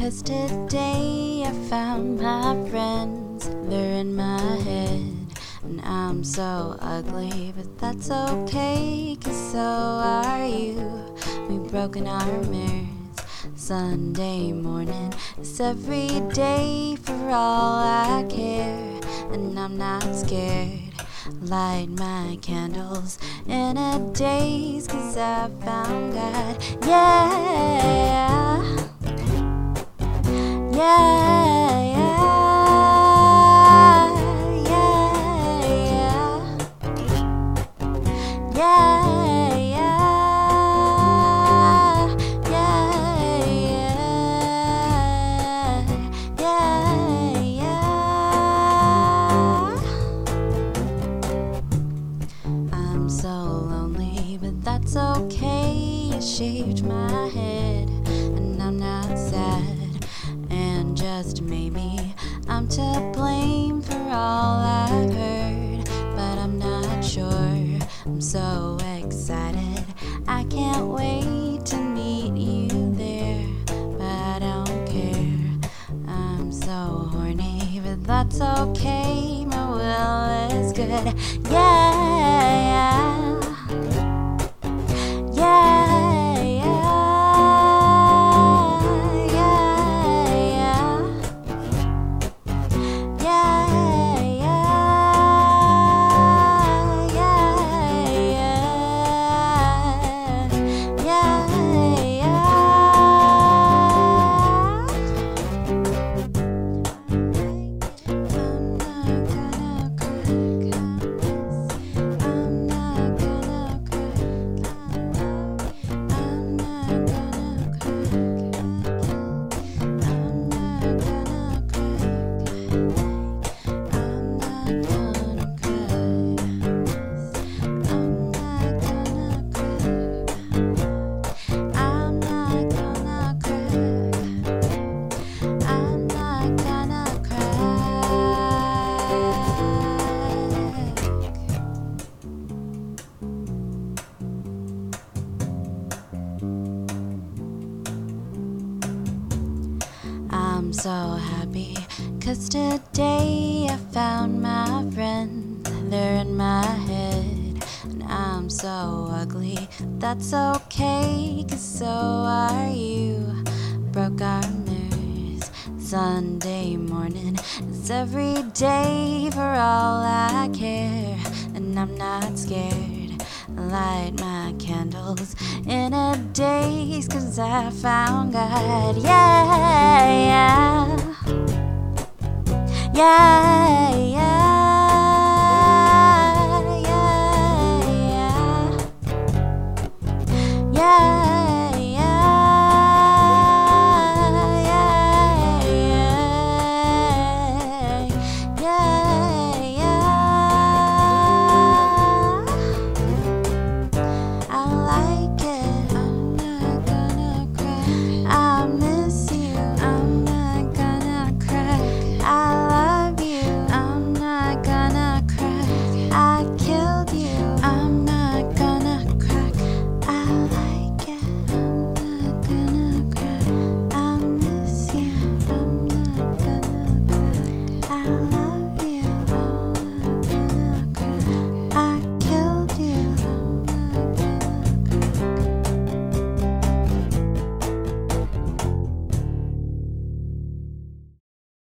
'cause today I found my friends. They're in my head, and I'm so ugly, but that's okay, 'cause so are you. We've broken our mirrors. Sunday morning is every day for all I care, and I'm not scared. Light my candles in a daze, 'cause I found God. Yeah, yeah, yeah, yeah, yeah, yeah, yeah, yeah, yeah. I'm so lonely, but that's okay. I shaved my head, and I'm not sad. And just maybe I'm to blame for all I've heard, but I'm not sure. I'm so excited, I can't wait to meet you there, but I don't care. I'm so horny, but that's okay. My will is good. Yeah, yeah, yeah, yeah, yeah, yeah, yeah, yeah, I'm so happy, 'cause today I found my friends. They're in my head, and I'm so ugly. That's okay, 'cause so are you. Broke our mirrors. Sunday morning is every day for all I care, and I'm not scared. Light my candles in a daze, 'cause I found God. Yeah, yeah, yeah,